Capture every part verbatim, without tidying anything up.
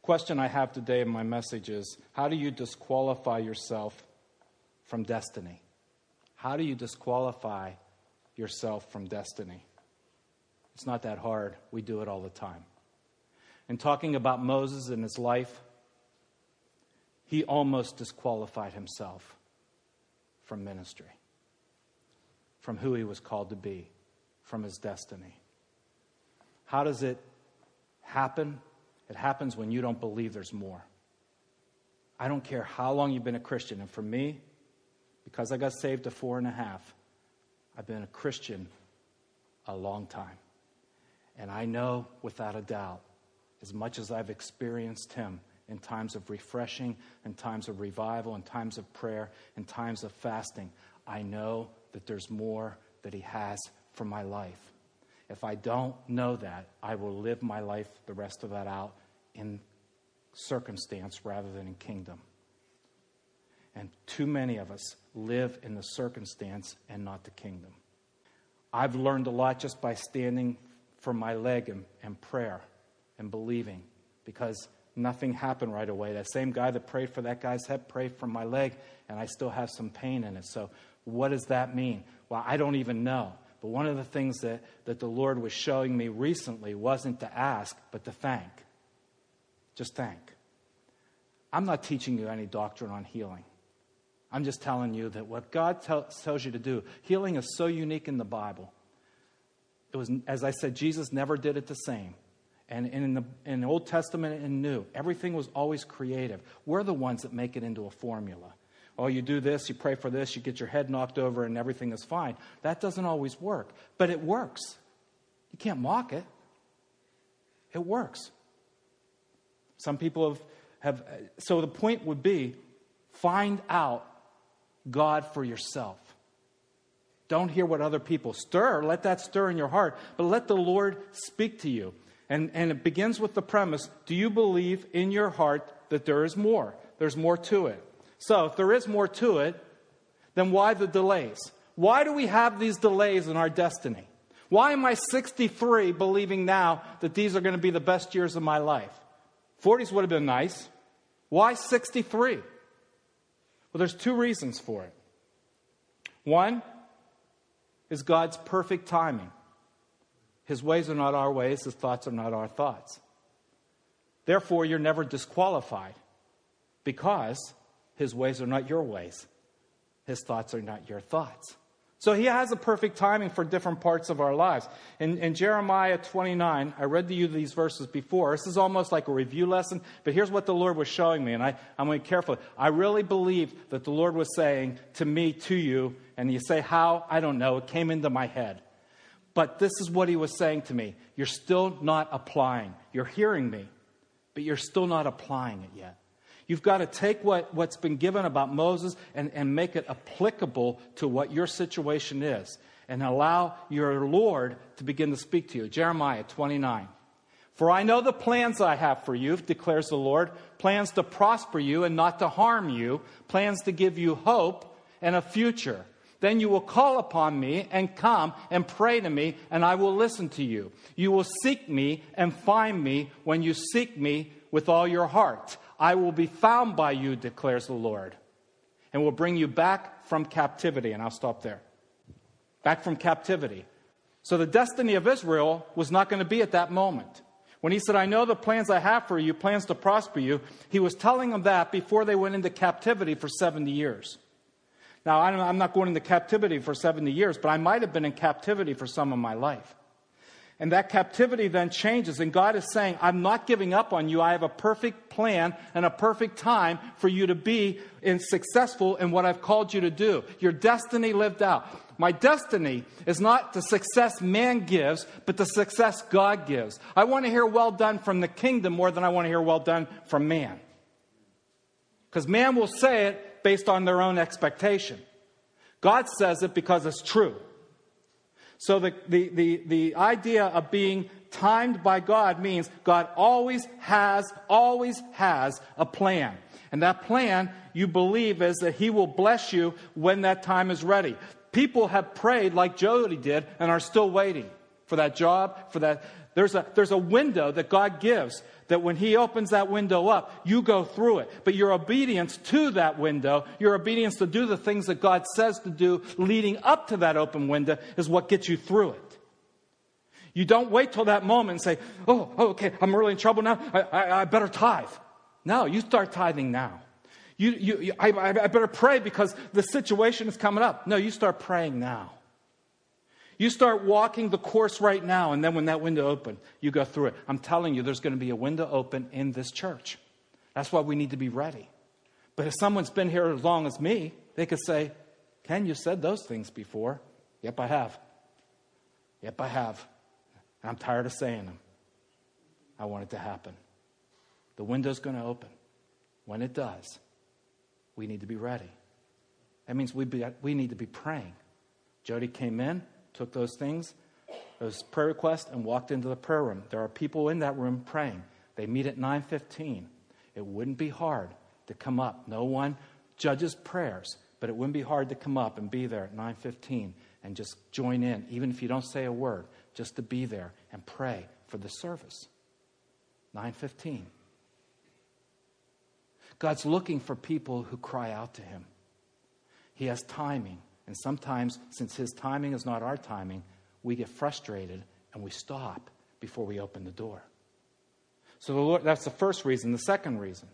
Question I have today in my message is, how do you disqualify yourself from destiny? How do you disqualify yourself from destiny? It's not that hard. We do it all the time. In talking about Moses and his life, he almost disqualified himself from ministry, from who he was called to be, from his destiny. How does it happen? It happens when you don't believe there's more. I don't care how long you've been a Christian. And for me, because I got saved at four and a half, I've been a Christian a long time. And I know without a doubt, as much as I've experienced him in times of refreshing, in times of revival, in times of prayer, in times of fasting, I know that there's more that he has for my life. If I don't know that, I will live my life, the rest of that out, in circumstance rather than in kingdom. And too many of us live in the circumstance and not the kingdom. I've learned a lot just by standing for my leg and, and prayer and believing, because nothing happened right away. That same guy that prayed for that guy's head prayed for my leg, and I still have some pain in it. So what does that mean? Well, I don't even know. But one of the things that, that the Lord was showing me recently wasn't to ask, but to thank. Just thank. I'm not teaching you any doctrine on healing. I'm just telling you that what God tell, tells you to do, healing is so unique in the Bible. It was, as I said, Jesus never did it the same. And in the, in the Old Testament and New, everything was always creative. We're the ones that make it into a formula. Oh, you do this, you pray for this, you get your head knocked over and everything is fine. That doesn't always work, but it works. You can't mock it. It works. Some people have, have so the point would be, find out God for yourself. Don't hear what other people stir. Let that stir in your heart, but let the Lord speak to you. And, and it begins with the premise, do you believe in your heart that there is more? There's more to it. So if there is more to it, then why the delays? Why do we have these delays in our destiny? Why am I sixty-three believing now that these are going to be the best years of my life? forties would have been nice. Why sixty-three? Well, there's two reasons for it. One is God's perfect timing. His ways are not our ways. His thoughts are not our thoughts. Therefore, you're never disqualified, because his ways are not your ways. His thoughts are not your thoughts. So he has a perfect timing for different parts of our lives. In, in Jeremiah twenty-nine, I read to you these verses before. This is almost like a review lesson, but here's what the Lord was showing me, and I, I'm going to be careful. I really believe that the Lord was saying to me, to you, and you say how? I don't know. It came into my head. But this is what he was saying to me. You're still not applying. You're hearing me, but you're still not applying it yet. You've got to take what, what's been given about Moses and, and make it applicable to what your situation is, and allow your Lord to begin to speak to you. Jeremiah twenty-nine. For I know the plans I have for you, declares the Lord, plans to prosper you and not to harm you, plans to give you hope and a future. Then you will call upon me and come and pray to me, and I will listen to you. You will seek me and find me when you seek me with all your heart. I will be found by you, declares the Lord, and will bring you back from captivity. And I'll stop there. Back from captivity. So the destiny of Israel was not going to be at that moment. When he said, I know the plans I have for you, plans to prosper you, he was telling them that before they went into captivity for seventy years. Now, I don't, I'm not going into captivity for seventy years, but I might have been in captivity for some of my life. And that captivity then changes, and God is saying, I'm not giving up on you. I have a perfect plan and a perfect time for you to be in successful in what I've called you to do. Your destiny lived out. My destiny is not the success man gives, but the success God gives. I want to hear well done from the kingdom more than I want to hear well done from man. Because man will say it based on their own expectation. God says it because it's true. So the, the, the, the idea of being timed by God means God always has, always has a plan. And that plan, you believe, is that he will bless you when that time is ready. People have prayed like Jody did and are still waiting for that job, for that, There's a, there's a window that God gives that when he opens that window up, you go through it. But your obedience to that window, your obedience to do the things that God says to do leading up to that open window is what gets you through it. You don't wait till that moment and say, oh, oh okay, I'm really in trouble now. I, I, I better tithe. No, you start tithing now. You, you, you I, I better pray because the situation is coming up. No, you start praying now. You start walking the course right now, and then when that window opens, you go through it. I'm telling you, there's going to be a window open in this church. That's why we need to be ready. But if someone's been here as long as me, they could say, Ken, you said those things before. Yep, I have. Yep, I have. I'm tired of saying them. I want it to happen. The window's going to open. When it does, we need to be ready. That means we, be, we need to be praying. Jody came in, took those things, those prayer requests, and walked into the prayer room. There are people in that room praying. They meet at nine fifteen. It wouldn't be hard to come up. No one judges prayers, but it wouldn't be hard to come up and be there at nine fifteen and just join in, even if you don't say a word, just to be there and pray for the service. nine fifteen. God's looking for people who cry out to him. He has timing. And sometimes, since his timing is not our timing, we get frustrated and we stop before we open the door. So the Lord, that's the first reason. The second reason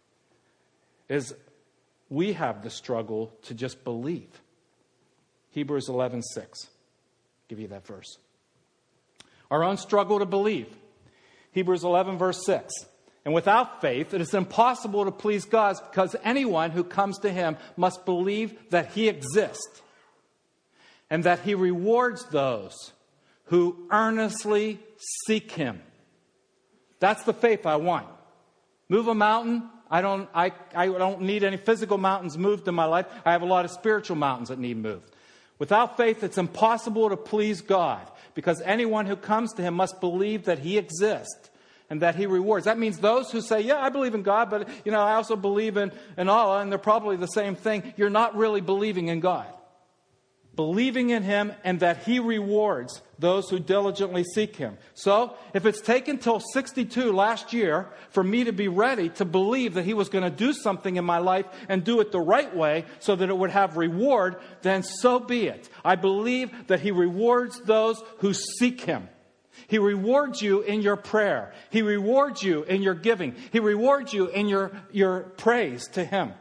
is we have the struggle to just believe. Hebrews eleven six. I'll give you that verse. Our own struggle to believe. Hebrews eleven verse six. And without faith, it is impossible to please God because anyone who comes to him must believe that he exists and that he rewards those who earnestly seek him. That's the faith I want. Move a mountain. I don't, I, I don't need any physical mountains moved in my life. I have a lot of spiritual mountains that need moved. Without faith, it's impossible to please God because anyone who comes to him must believe that he exists and that he rewards. That means those who say, yeah, I believe in God, but you know, I also believe in, in Allah, and they're probably the same thing. You're not really believing in God. Believing in him and that he rewards those who diligently seek him. So, if it's taken till sixty-two last year for me to be ready to believe that he was going to do something in my life and do it the right way so that it would have reward, then so be it. I believe that he rewards those who seek him. He rewards you in your prayer. He rewards you in your giving. He rewards you in your, your praise to him.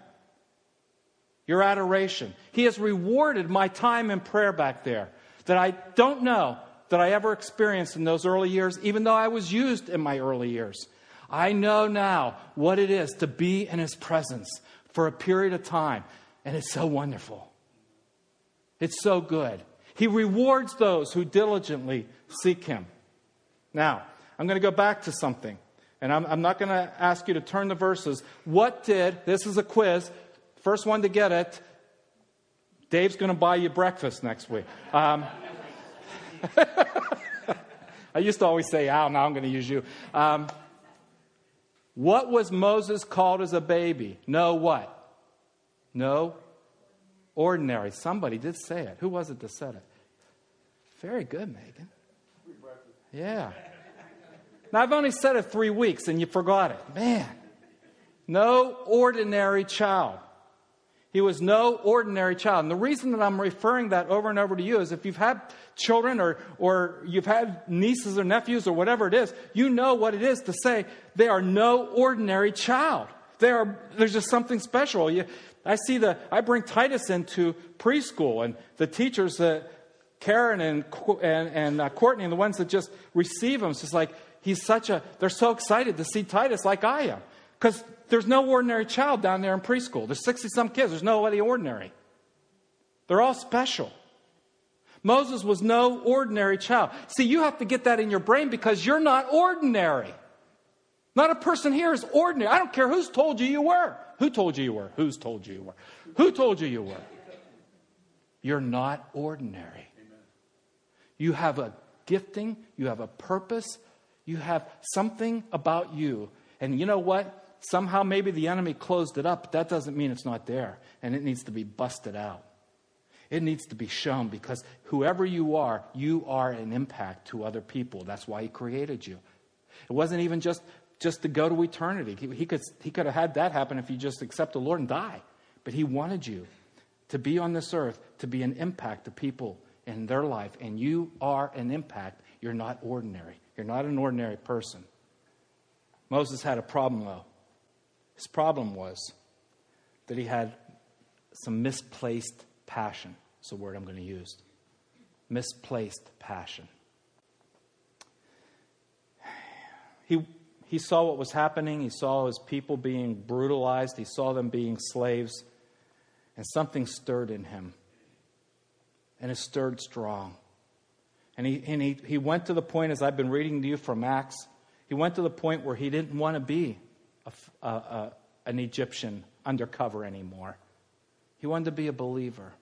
Your adoration. He has rewarded my time in prayer back there that I don't know that I ever experienced in those early years, even though I was used in my early years. I know now what it is to be in his presence for a period of time, and it's so wonderful. It's so good. He rewards those who diligently seek him. Now, I'm going to go back to something, and I'm, I'm not going to ask you to turn the verses. What did, this is a quiz, first one to get it, Dave's going to buy you breakfast next week. Um, I used to always say, Al, now I'm going to use you. Um, what was Moses called as a baby? No what? No ordinary. Somebody did say it. Who was it that said it? Very good, Megan. Yeah. Now, I've only said it three weeks and you forgot it. Man. No ordinary child. He was no ordinary child. And the reason that I'm referring that over and over to you is if you've had children or, or you've had nieces or nephews or whatever it is, you know what it is to say they are no ordinary child. They are, there's just something special. You, I see the, I bring Titus into preschool and the teachers, uh, Karen and, and, and uh, Courtney and the ones that just receive him, it's just like, he's such a, they're so excited to see Titus like I am. Because there's no ordinary child down there in preschool. There's sixty-some kids. There's nobody ordinary. They're all special. Moses was no ordinary child. See, you have to get that in your brain because you're not ordinary. Not a person here is ordinary. I don't care who's told you you were. Who told you you were? Who's told you you were? Who told you you were? You're not ordinary. You have a gifting. You have a purpose. You have something about you. And you know what? Somehow maybe the enemy closed it up, but that doesn't mean it's not there. And it needs to be busted out. It needs to be shown, because whoever you are, you are an impact to other people. That's why he created you. It wasn't even just, just to go to eternity. He, he could, he could have had that happen if you just accept the Lord and die. But he wanted you to be on this earth, to be an impact to people in their life. And you are an impact. You're not ordinary. You're not an ordinary person. Moses had a problem, though. His problem was that he had some misplaced passion. That's the word I'm going to use. Misplaced passion. He, he saw what was happening. He saw his people being brutalized. He saw them being slaves. And something stirred in him. And it stirred strong. And he, and he, he went to the point, as I've been reading to you from Acts, he went to the point where he didn't want to be a, a, a, an Egyptian undercover anymore. He wanted to be a believer.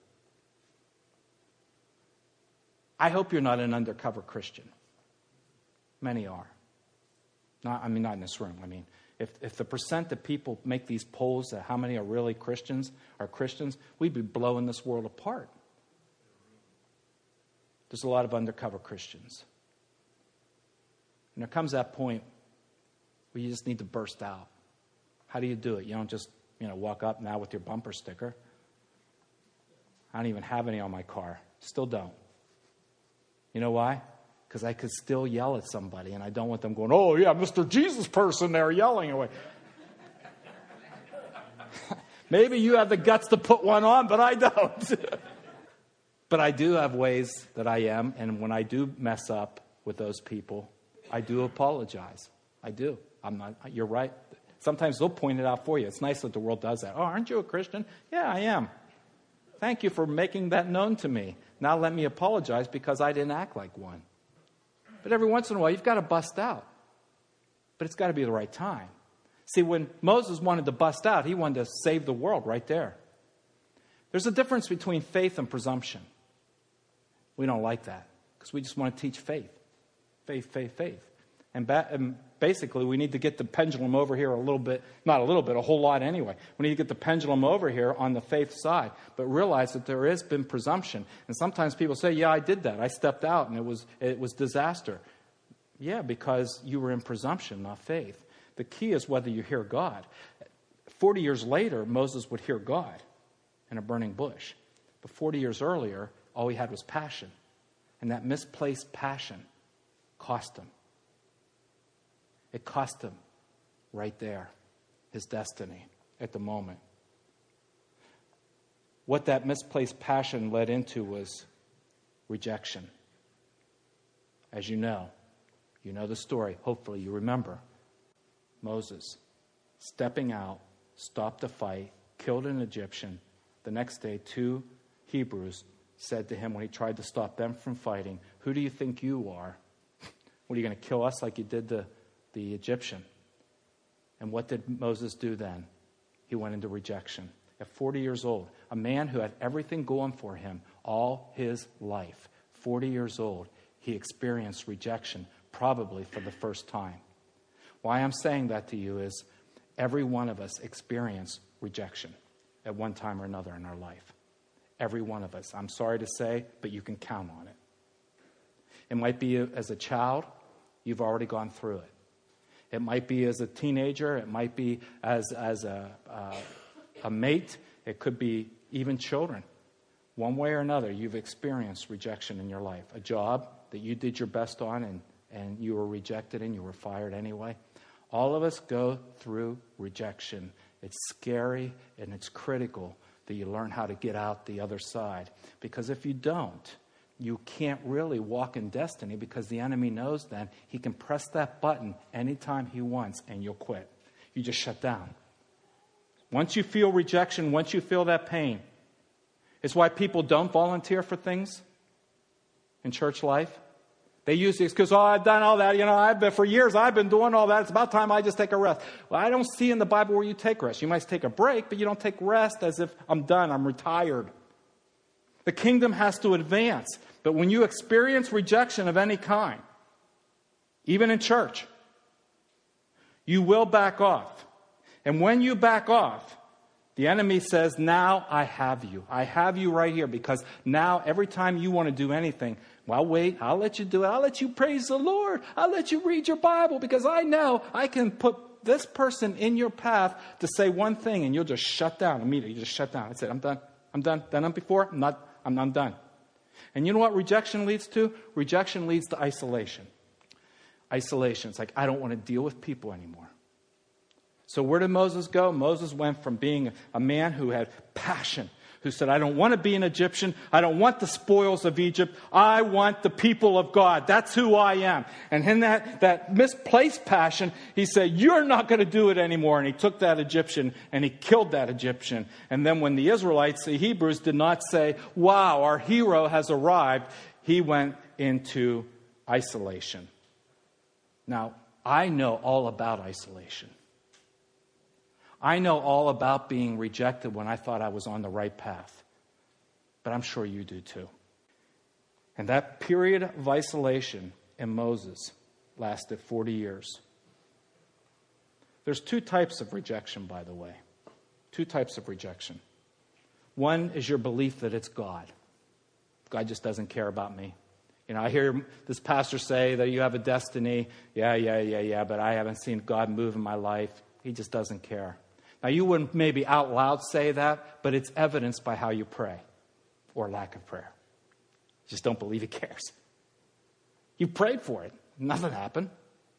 I hope you're not an undercover Christian. Many are. Not, I mean, not in this room. I mean, if, if the percent that people make these polls that how many are really Christians are Christians, we'd be blowing this world apart. There's a lot of undercover Christians. And there comes that point where you just need to burst out. How do you do it? You don't just, you know, walk up now with your bumper sticker. I don't even have any on my car. Still don't. You know why? Because I could still yell at somebody, and I don't want them going, oh, yeah, Mister Jesus person there yelling away. Maybe you have the guts to put one on, but I don't. But I do have ways that I am, and when I do mess up with those people, I do apologize. I do. I'm not. You're right. Sometimes they'll point it out for you. It's nice that the world does that. Oh, aren't you a Christian? Yeah, I am. Thank you for making that known to me. Now let me apologize because I didn't act like one. But every once in a while, you've got to bust out. But it's got to be the right time. See, when Moses wanted to bust out, he wanted to save the world right there. There's a difference between faith and presumption. We don't like that because we just want to teach faith. Faith, faith, faith. And, ba- and basically, we need to get the pendulum over here a little bit, not a little bit, a whole lot anyway. We need to get the pendulum over here on the faith side, but realize that there has been presumption. And sometimes people say, yeah, I did that. I stepped out and it was it was disaster. Yeah, because you were in presumption, not faith. The key is whether you hear God. Forty years later, Moses would hear God in a burning bush. But forty years earlier, all he had was passion. And that misplaced passion cost him. It cost him right there, his destiny at the moment. What that misplaced passion led into was rejection. As you know, you know the story. Hopefully you remember. Moses stepping out, stopped the fight, killed an Egyptian. The next day, two Hebrews said to him when he tried to stop them from fighting, who do you think you are? What, are you going to kill us like you did the, the Egyptian? And what did Moses do then? He went into rejection. At forty years old, a man who had everything going for him all his life, forty years old, he experienced rejection, probably for the first time. Why I'm saying that to you is every one of us experience rejection at one time or another in our life. Every one of us. I'm sorry to say, but you can count on it. It might be as a child, you've already gone through it. It might be as a teenager. It might be as, as a, uh, a mate. It could be even children. One way or another, you've experienced rejection in your life. A job that you did your best on and, and you were rejected and you were fired anyway. All of us go through rejection. It's scary and it's critical that you learn how to get out the other side. Because if you don't, you can't really walk in destiny because the enemy knows then he can press that button anytime he wants and you'll quit. You just shut down. Once you feel rejection, once you feel that pain, it's why people don't volunteer for things in church life. They use the excuse, oh, I've done all that. You know, I've been, for years I've been doing all that. It's about time I just take a rest. Well, I don't see in the Bible where you take rest. You might take a break, but you don't take rest as if I'm done, I'm retired. The kingdom has to advance. But when you experience rejection of any kind, even in church, you will back off. And when you back off, The enemy says, now I have you. I have you right here, because now every time you want to do anything, well, wait, I'll let you do it. I'll let you praise the Lord. I'll let you read your Bible, because I know I can put this person in your path to say one thing, and you'll just shut down immediately. You just shut down. I said, I'm done. I'm done. Done it before. I'm not, I'm, I'm done. And you know what rejection leads to? Rejection leads to isolation. Isolation. It's like, I don't want to deal with people anymore. So where did Moses go? Moses went from being a man who had passion, who said, I don't want to be an Egyptian. I don't want the spoils of Egypt. I want the people of God. That's who I am. And in that, that misplaced passion, he said, you're not going to do it anymore. And he took that Egyptian and he killed that Egyptian. And then when the Israelites, the Hebrews, did not say, wow, our hero has arrived, he went into isolation. Now, I know all about isolation. I know all about being rejected when I thought I was on the right path. But I'm sure you do too. And that period of isolation in Moses lasted forty years. There's two types of rejection, by the way. Two types of rejection. One is your belief that it's God. God just doesn't care about me. You know, I hear this pastor say that you have a destiny. Yeah, yeah, yeah, yeah, but I haven't seen God move in my life. He just doesn't care. Now, you wouldn't maybe out loud say that, but it's evidenced by how you pray or lack of prayer. You just don't believe he cares. You prayed for it. Nothing happened.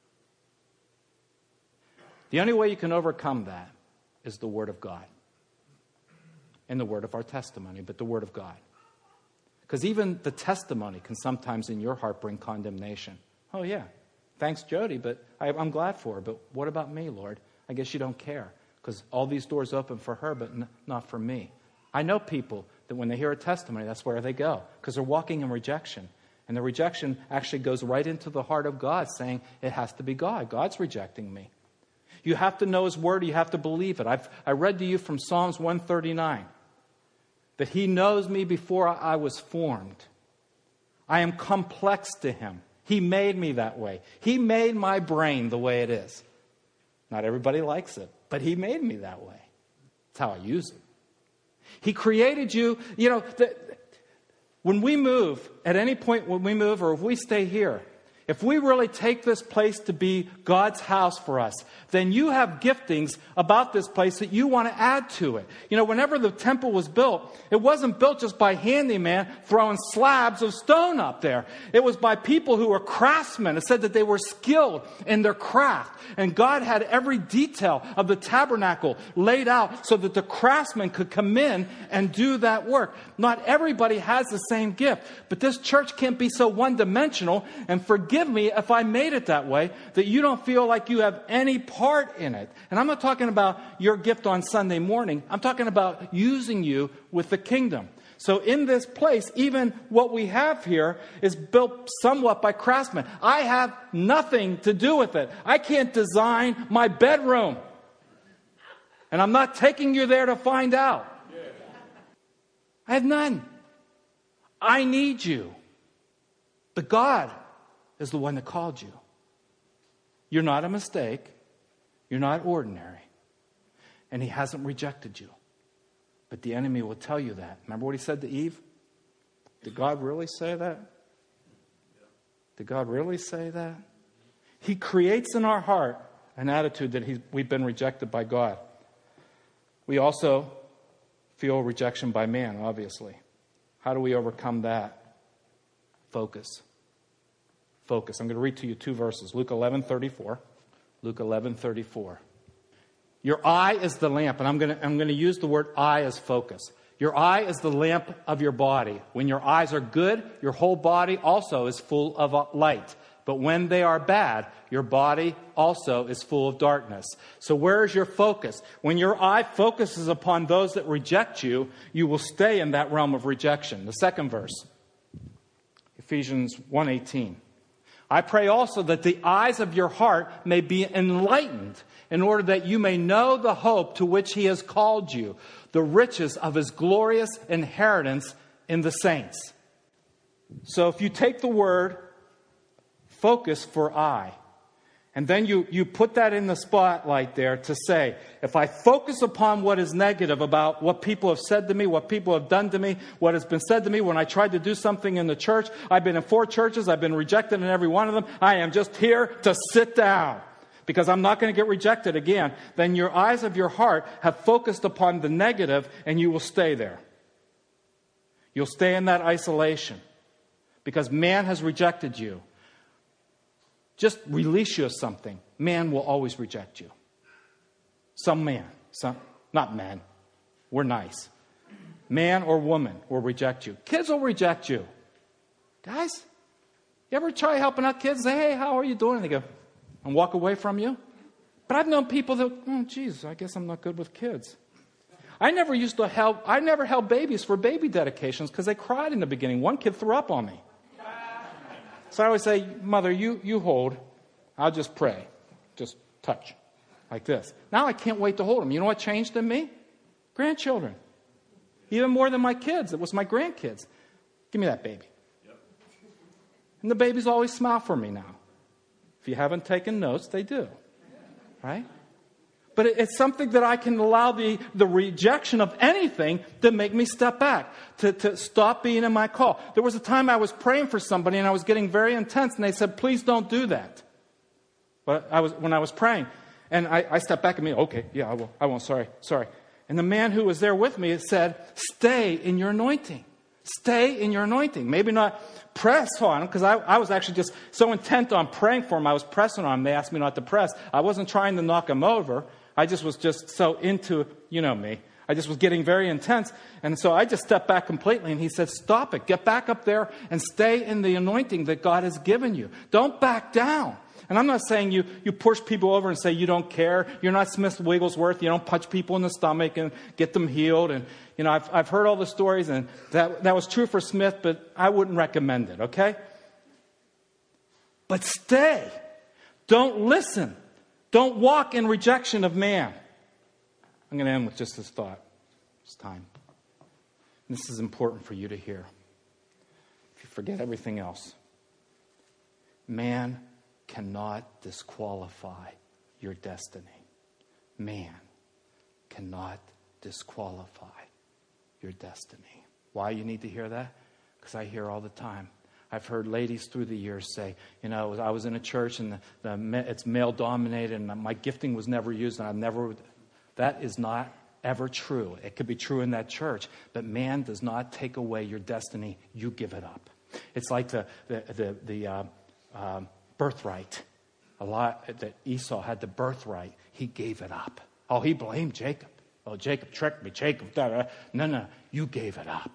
The only way you can overcome that is the Word of God. And the word of our testimony, but the Word of God. Because even the testimony can sometimes in your heart bring condemnation. Oh, yeah. Thanks, Jody, but I, I'm glad for her. But what about me, Lord? I guess you don't care. Because all these doors open for her, but n- not for me. I know people that when they hear a testimony, that's where they go. Because they're walking in rejection. And the rejection actually goes right into the heart of God, saying, it has to be God. God's rejecting me. You have to know His Word. You have to believe it. I've, I read to you from Psalms one thirty-nine. That He knows me before I was formed. I am complex to Him. He made me that way. He made my brain the way it is. Not everybody likes it. But He made me that way. That's how I use it. He created you. You know, the, when we move, at any point when we move, or if we stay here, if we really take this place to be God's house for us, then you have giftings about this place that you want to add to it. You know, whenever the temple was built, it wasn't built just by handyman throwing slabs of stone up there. It was by people who were craftsmen. It said that they were skilled in their craft. And God had every detail of the tabernacle laid out so that the craftsmen could come in and do that work. Not everybody has the same gift, but this church can't be so one-dimensional. And forgive me if I made it that way, that you don't feel like you have any part in it. And I'm not talking about your gift on Sunday morning. I'm talking about using you with the kingdom. So in this place, even what we have here is built somewhat by craftsmen. I have nothing to do with it. I can't design my bedroom. And I'm not taking you there to find out. I have none. I need you. But God is the one that called you. You're not a mistake. You're not ordinary. And He hasn't rejected you. But the enemy will tell you that. Remember what he said to Eve? Did God really say that? Did God really say that? He creates in our heart an attitude that he's, we've been rejected by God. We also feel rejection by man, obviously. How do we overcome that? Focus. Focus. I'm going to read to you two verses. Luke eleven thirty-four. Luke eleven thirty-four. Your eye is the lamp, and I'm going to I'm going to use the word eye as focus. Your eye is the lamp of your body. When your eyes are good, your whole body also is full of light. But when they are bad, your body also is full of darkness. So where is your focus? When your eye focuses upon those that reject you, you will stay in that realm of rejection. The second verse, Ephesians one eighteen. I pray also that the eyes of your heart may be enlightened, in order that you may know the hope to which He has called you, the riches of His glorious inheritance in the saints. So if you take the word focus for eye, And then you, you put that in the spotlight there to say, if I focus upon what is negative about what people have said to me, what people have done to me, what has been said to me when I tried to do something in the church, I've been in four churches, I've been rejected in every one of them, I am just here to sit down because I'm not going to get rejected again. Then your eyes of your heart have focused upon the negative and you will stay there. You'll stay in that isolation because man has rejected you. Just release you of something. Man will always reject you. Some man, some, not men. We're nice. Man or woman will reject you. Kids will reject you. Guys, you ever try helping out kids? Say, hey, how are you doing? And they go, and walk away from you. But I've known people that, oh, geez, I guess I'm not good with kids. I never used to help, I never held babies for baby dedications because they cried in the beginning. One kid threw up on me. So I always say, Mother, you, you hold. I'll just pray. Just touch. Like this. Now I can't wait to hold them. You know what changed in me? Grandchildren. Even more than my kids. It was my grandkids. Give me that baby. Yep. And the babies always smile for me now. If you haven't taken notes, they do. Right? But it's something that I can allow the, the rejection of anything to make me step back, to, to stop being in my call. There was a time I was praying for somebody and I was getting very intense and they said, please don't do that. But I was, when I was praying, and I, I stepped back and me, okay, yeah, I will, I won't, sorry, sorry. And the man who was there with me said, stay in your anointing. Stay in your anointing. Maybe not press on him, because I, I was actually just so intent on praying for him, I was pressing on him. They asked me not to press. I wasn't trying to knock him over. I just was just so into, you know me, I just was getting very intense. And so I just stepped back completely. And he said, stop it. Get back up there and stay in the anointing that God has given you. Don't back down. And I'm not saying you, you push people over and say you don't care. You're not Smith Wigglesworth. You don't punch people in the stomach and get them healed. And, you know, I've, I've heard all the stories. And that, that was true for Smith, but I wouldn't recommend it, okay? But stay. Don't listen. Don't walk in rejection of man. I'm going to end with just this thought. It's time. And this is important for you to hear. If you forget everything else. Man cannot disqualify your destiny. Man cannot disqualify your destiny. Why you need to hear that? Because I hear all the time. I've heard ladies through the years say, you know, I was in a church and the, the, it's male-dominated and my gifting was never used and I've never... That is not ever true. It could be true in that church, but man does not take away your destiny. You give it up. It's like the the the, the uh, uh, birthright. A lot that Esau had the birthright. He gave it up. Oh, he blamed Jacob. Oh, Jacob tricked me. Jacob, da, da. No, no, you gave it up.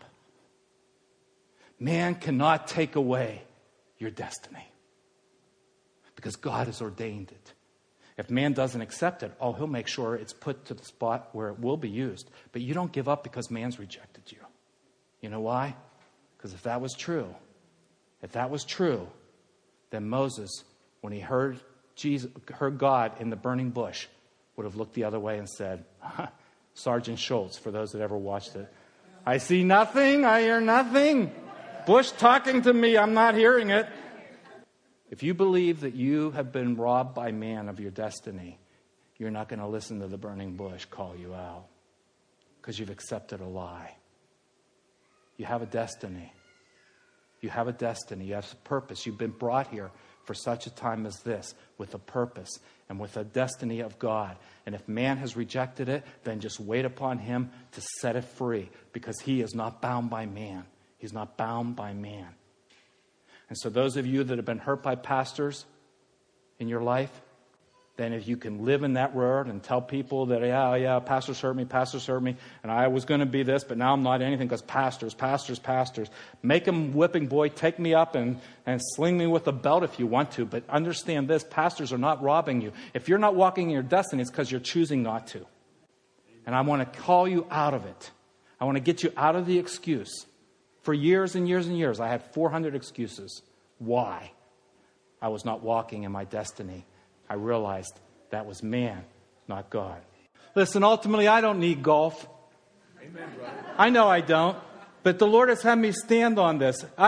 Man cannot take away your destiny because God has ordained it. If man doesn't accept it, oh, he'll make sure it's put to the spot where it will be used. But you don't give up because man's rejected you. You know why? Because if that was true, if that was true, then Moses, when he heard Jesus, heard God in the burning bush, would have looked the other way and said, Sergeant Schultz, for those that ever watched it, I see nothing, I hear nothing. Bush talking to me, I'm not hearing it. If you believe that you have been robbed by man of your destiny, you're not going to listen to the burning bush call you out because you've accepted a lie. You have a destiny. You have a destiny. You have a purpose. You've been brought here for such a time as this with a purpose and with a destiny of God. And if man has rejected it, then just wait upon him to set it free because he is not bound by man. He's not bound by man. And so those of you that have been hurt by pastors in your life, then if you can live in that word and tell people that, yeah, yeah, pastors hurt me, pastors hurt me, and I was going to be this, but now I'm not anything because pastors, pastors, pastors. Make them whipping boy, take me up and, and sling me with a belt if you want to, but understand this, pastors are not robbing you. If you're not walking in your destiny, it's because you're choosing not to. And I want to call you out of it. I want to get you out of the excuse. For years and years and years, I had four hundred excuses. Why? I was not walking in my destiny. I realized that was man, not God. Listen, ultimately, I don't need golf. Amen, brother. I know I don't. But the Lord has had me stand on this. I,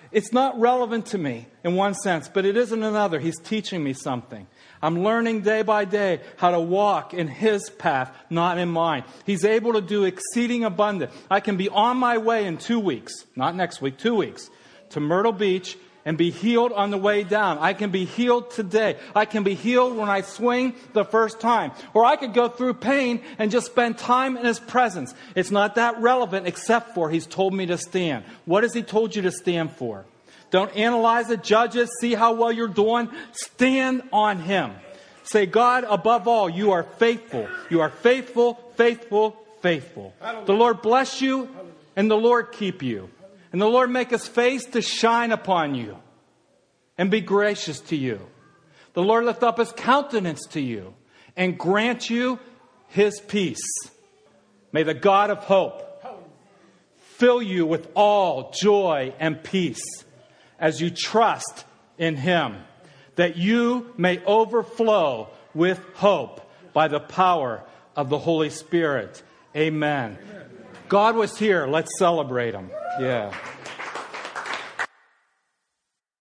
It's not relevant to me in one sense, but it is in another. He's teaching me something. I'm learning day by day how to walk in His path, not in mine. He's able to do exceeding abundant. I can be on my way in two weeks, not next week, two weeks, to Myrtle Beach and be healed on the way down. I can be healed today. I can be healed when I swing the first time. Or I could go through pain and just spend time in His presence. It's not that relevant except for He's told me to stand. What has He told you to stand for? Don't analyze it, judge it, see how well you're doing. Stand on Him. Say, God, above all, you are faithful. You are faithful, faithful, faithful. The Lord bless you and the Lord keep you. And the Lord make His face to shine upon you and be gracious to you. The Lord lift up His countenance to you and grant you His peace. May the God of hope fill you with all joy and peace as you trust in Him, that you may overflow with hope by the power of the Holy Spirit. Amen. God was here. Let's celebrate Him. Yeah.